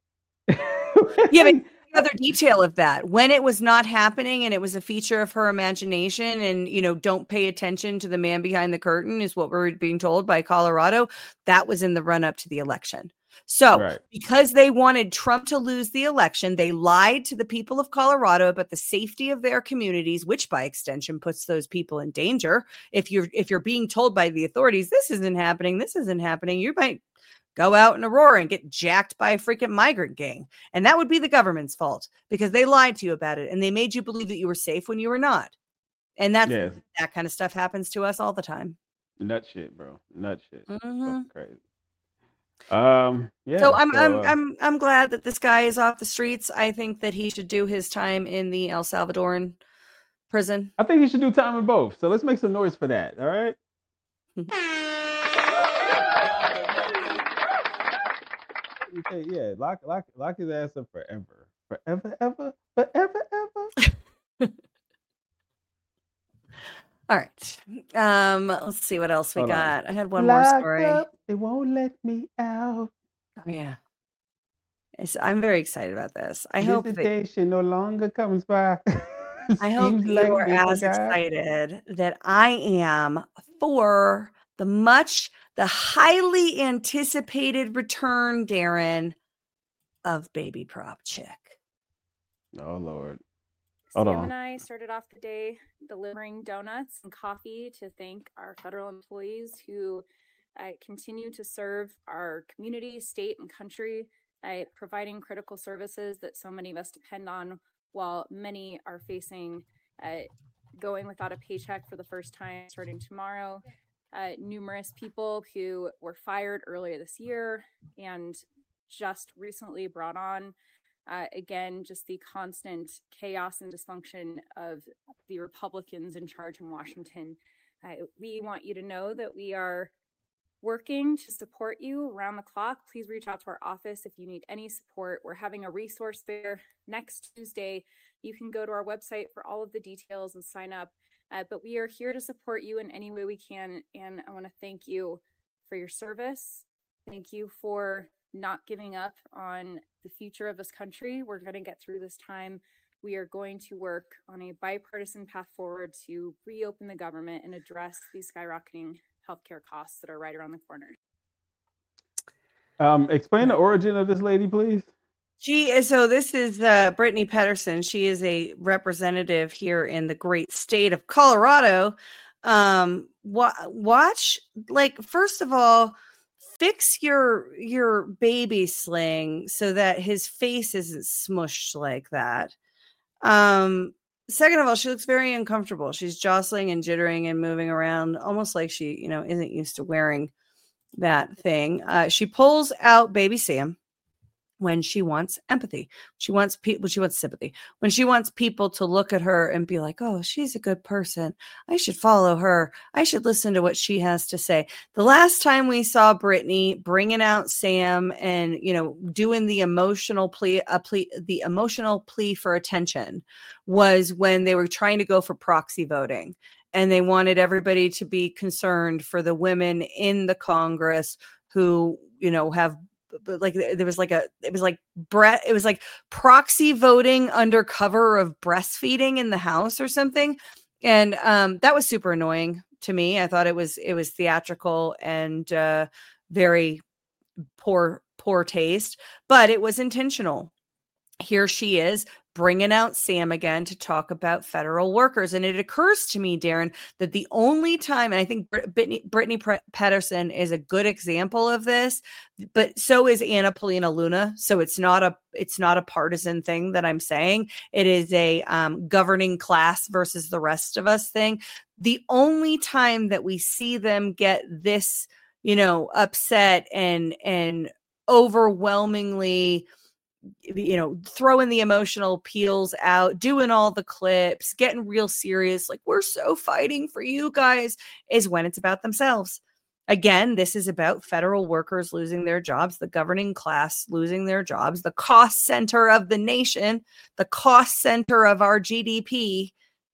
other detail of that, when it was not happening and it was a feature of her imagination, and don't pay attention to the man behind the curtain is what we're being told by Colorado. That was in the run up to the election. So because they wanted Trump to lose the election, they lied to the people of Colorado about the safety of their communities, which by extension puts those people in danger. If you're being told by the authorities, this isn't happening, you might go out in Aurora and get jacked by a freaking migrant gang. And that would be the government's fault because they lied to you about it and they made you believe that you were safe when you were not. And that kind of stuff happens to us all the time. Nut shit, bro. Nut shit. Mm-hmm. That's crazy. So I'm glad that this guy is off the streets. I think that he should do his time in the El Salvadoran prison. I think he should do time in both. So let's make some noise for that. All right. Lock his ass up forever, ever. All right. Let's see what else we got. I had one more story. It won't let me out. Oh yeah. I'm very excited about this. I hope visitation no longer comes by. I hope you are as excited that I am for the highly anticipated return, Darren, of Baby Prop Chick. Oh Lord. Sam and I started off the day delivering donuts and coffee to thank our federal employees who continue to serve our community, state, and country, providing critical services that so many of us depend on, while many are facing going without a paycheck for the first time starting tomorrow. Numerous people who were fired earlier this year and just recently brought on. Again, just the constant chaos and dysfunction of the Republicans in charge in Washington. We want you to know that we are working to support you around the clock. Please reach out to our office if you need any support. We're having a resource fair next Tuesday. You can go to our website for all of the details and sign up. But we are here to support you in any way we can. And I want to thank you for your service. Thank you for not giving up on the future of this country. We're going to get through this time. We are going to work on a bipartisan path forward to reopen the government and address these skyrocketing healthcare costs that are right around the corner. Explain the origin of this lady, please. So this is Brittany Pedersen. She is a representative here in the great state of Colorado. Watch, first of all, fix your baby sling so that his face isn't smushed like that. Second of all, she looks very uncomfortable. She's jostling and jittering and moving around almost like she, isn't used to wearing that thing. She pulls out baby Sam when she wants empathy. She wants sympathy. When she wants people to look at her and be like, oh, she's a good person. I should follow her. I should listen to what she has to say. The last time we saw Brittany bringing out Sam and, doing the emotional plea for attention was when they were trying to go for proxy voting. And they wanted everybody to be concerned for the women in the Congress who, have it was like proxy voting under cover of breastfeeding in the House or something. And that was super annoying to me. I thought it was theatrical and very poor taste, but it was intentional. Here she is bringing out Sam again to talk about federal workers. And it occurs to me, Darren, that the only time, and I think Brittany Pedersen is a good example of this, but so is Anna Paulina Luna. So it's not a partisan thing that I'm saying. It is a governing class versus the rest of us thing. The only time that we see them get this, upset and overwhelmingly, throwing the emotional peels out, doing all the clips, getting real serious, like we're so fighting for you guys, is when it's about themselves. Again, this is about federal workers losing their jobs, the governing class losing their jobs, the cost center of the nation, the cost center of our GDP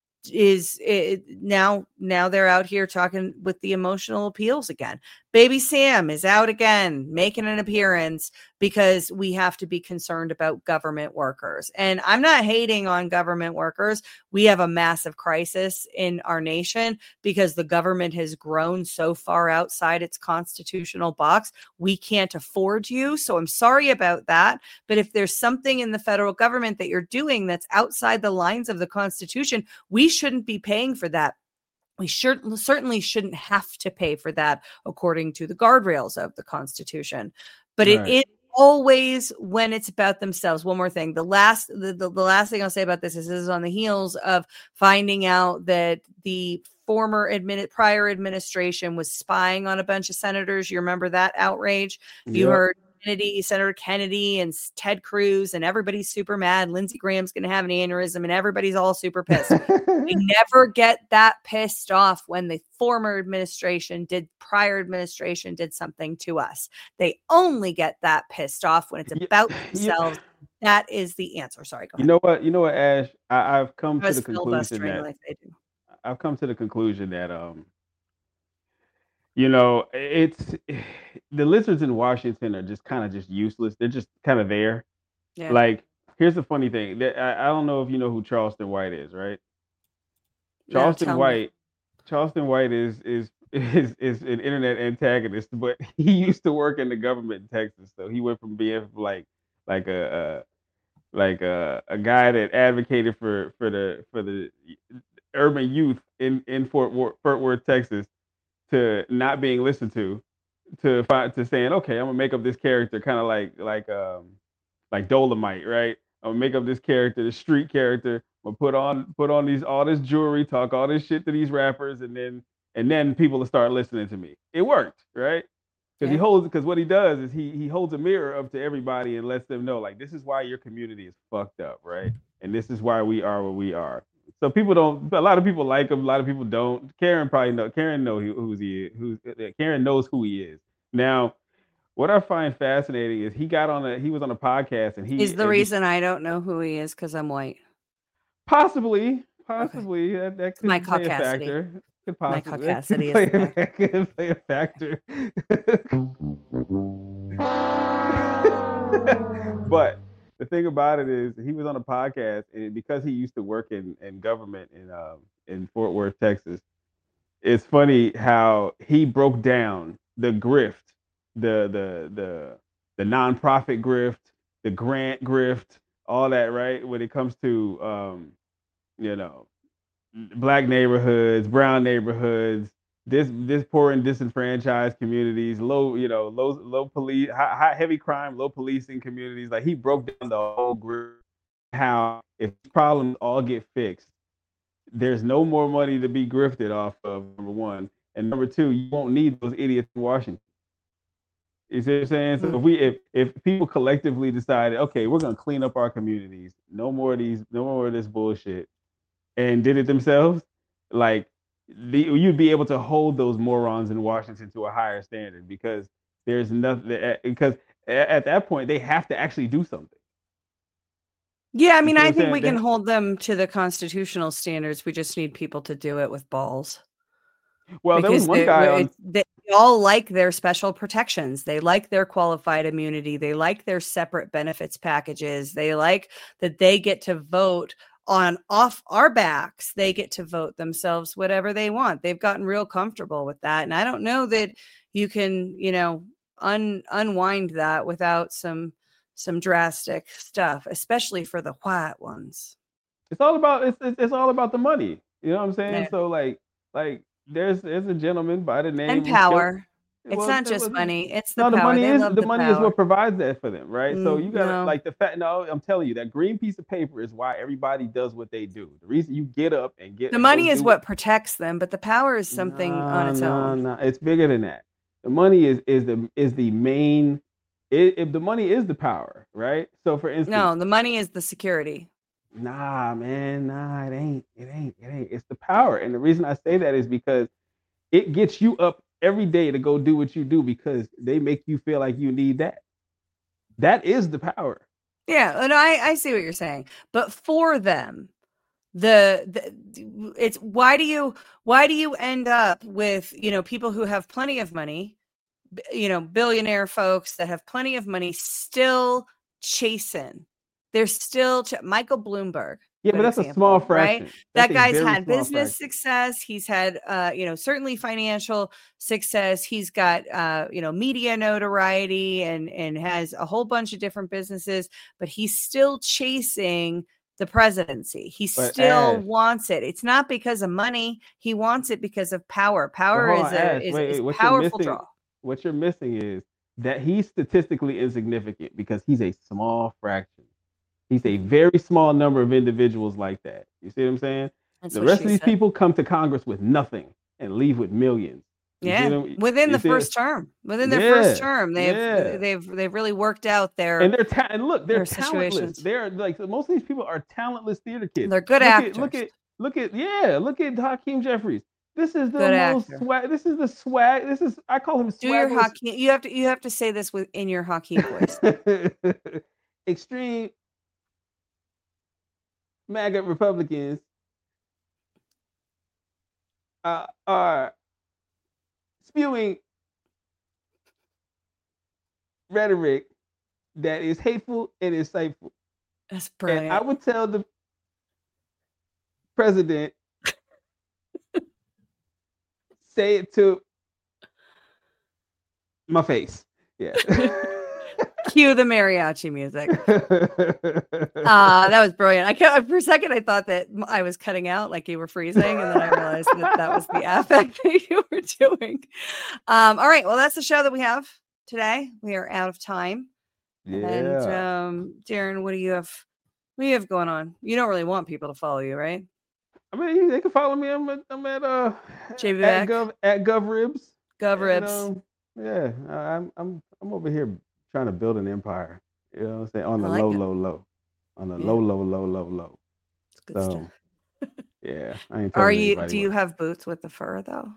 is now they're out here talking with the emotional appeals again. Baby Sam is out again, making an appearance because we have to be concerned about government workers. And I'm not hating on government workers. We have a massive crisis in our nation because the government has grown so far outside its constitutional box. We can't afford you. So I'm sorry about that. But if there's something in the federal government that you're doing that's outside the lines of the Constitution, we shouldn't be paying for that. We certainly shouldn't have to pay for that according to the guardrails of the Constitution. But right. It always when it's about themselves. One more thing. The last thing I'll say about this is on the heels of finding out that the prior administration was spying on a bunch of senators. You remember that outrage? Yep. You heard Senator Kennedy and Ted Cruz, and everybody's super mad. Lindsey Graham's going to have an aneurysm, and everybody's all super pissed. We never get that pissed off when the prior administration did something to us. They only get that pissed off when it's about themselves. That is the answer. Sorry, go ahead. You know what, Ash? I've come to the conclusion that it's the lizards in Washington are just kind of useless. They're just kind of there. Yeah. Like, here's the funny thing. I don't know if you know who Charleston White is, right? Charleston White is an internet antagonist, but he used to work in the government in Texas. So he went from being like a guy that advocated for the urban youth in Fort Worth, Texas, to not being listened to saying, okay, I'm gonna make up this character kind of like Dolomite, right? I'm gonna make up this character, the street character. I'm gonna put on all this jewelry, talk all this shit to these rappers, and then people will start listening to me. It worked, right? Because what he does is he holds a mirror up to everybody and lets them know, like, this is why your community is fucked up, right? And this is why we are where we are. So a lot of people like him, a lot of people don't. Karen knows Karen knows who he is. Now, what I find fascinating is he was on a podcast and he's the reason I don't know who he is because I'm white. Possibly. Okay. That could play a factor. My caucasity could play a factor. But the thing about it is he was on a podcast, and because he used to work in government in Fort Worth, Texas, it's funny how he broke down the grift, the nonprofit grift, the grant grift, all that, right? When it comes to Black neighborhoods, brown neighborhoods, this poor and disenfranchised communities, low police, high heavy crime, low policing communities. Like, he broke down the whole group, how if problems all get fixed, there's no more money to be grifted off of, number one, and number two, you won't need those idiots in Washington. You see what I'm saying? So if people collectively decided, okay, we're gonna clean up our communities, no more of this bullshit, and did it themselves, like, you'd be able to hold those morons in Washington to a higher standard, because there's nothing. Because at that point, they have to actually do something. Yeah, I mean, I think we can hold them to the constitutional standards. We just need people to do it with balls. Well, there was one guy. They all like their special protections. They like their qualified immunity. They like their separate benefits packages. They like that they get to vote off our backs, they get to vote themselves whatever they want. They've gotten real comfortable with that. And I don't know that you can, unwind that without some drastic stuff, especially for the white ones. It's all about it's all about the money. You know what I'm saying? Yeah. So like there's a gentleman by the name and power. It's not just money. It's the power. The money is what provides that for them, right? So you gotta like the fact. No, I'm telling you, that green piece of paper is why everybody does what they do. The reason you get up and get the money is what protects them, but the power is something on its own. No, it's bigger than that. The money is the main. If the money is the power, right? So for instance, no, the money is the security. Nah, man, it ain't. It's the power, and the reason I say that is because it gets you up every day to go do what you do because they make you feel like you need that. That is the power. Yeah, and I see what you're saying, but for them, it's why do you end up with people who have plenty of money, billionaire folks that have plenty of money still chasing. They're still Michael Bloomberg. Yeah, but that's a small fraction. Right? That guy's had business success. He's had, certainly financial success. He's got, media notoriety and has a whole bunch of different businesses, but he's still chasing the presidency. He still wants it. It's not because of money. He wants it because of power. Power is a powerful draw. What you're missing is that he's statistically insignificant because he's a small fraction. He's a very small number of individuals like that. You see what I'm saying? The rest of these people come to Congress with nothing and leave with millions. Within the first term. Within their first term, they've really worked out their and they're talentless. They're like most of these people are talentless theater kids. They're good actors. Look at Hakeem Jeffries. This is the most swag. This is the swag. I call him swag. Do your Hakeem. You have to say this in your Hakeem voice. Extreme MAGA Republicans are spewing rhetoric that is hateful and insightful. That's brilliant. And I would tell the president, say it to my face. Yeah. Cue the mariachi music. That was brilliant. For a second I thought that I was cutting out, like you were freezing, and then I realized that was the affect that you were doing. All right, well, that's the show that we have today. We are out of time. Yeah. And Darren, what do you have going on? You don't really want people to follow you, right? I mean, they can follow me. I'm at GovRibs. GovRibs. Yeah, I'm over here trying to build an empire. You know what I'm saying? On the low. On the low. It's good stuff. Yeah. I ain't do you have boots with the fur though?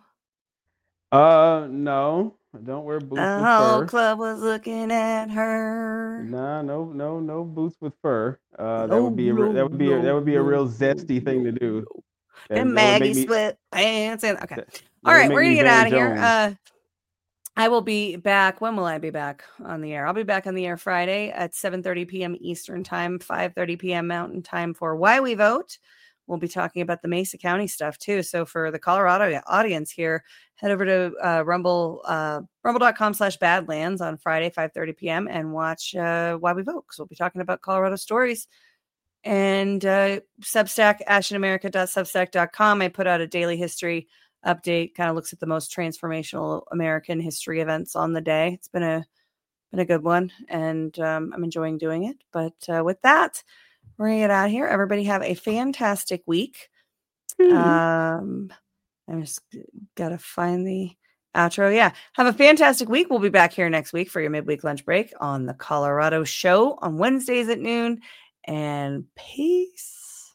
No. I don't wear boots with fur. The whole club was looking at her. Nah, no boots with fur. That would be a real zesty thing to do. And Maggie split pants and okay. All right, we're gonna get out of here. I will be back. When will I be back on the air? I'll be back on the air Friday at 7:30 p.m. Eastern time, 5:30 p.m. Mountain time for Why We Vote. We'll be talking about the Mesa County stuff too. So for the Colorado audience here, head over to rumble.com/badlands on Friday, 5:30 p.m. and watch Why We Vote, because we'll be talking about Colorado stories. And Substack, AshenAmerica.substack.com. I put out a daily history update, kind of looks at the most transformational American history events on the day. It's been a good one, and I'm enjoying doing it. But with that, we're gonna get out of here. Everybody have a fantastic week. I just gotta find the outro. Yeah, have a fantastic week. We'll be back here next week for your midweek lunch break on the Colorado Show on Wednesdays at noon. And peace.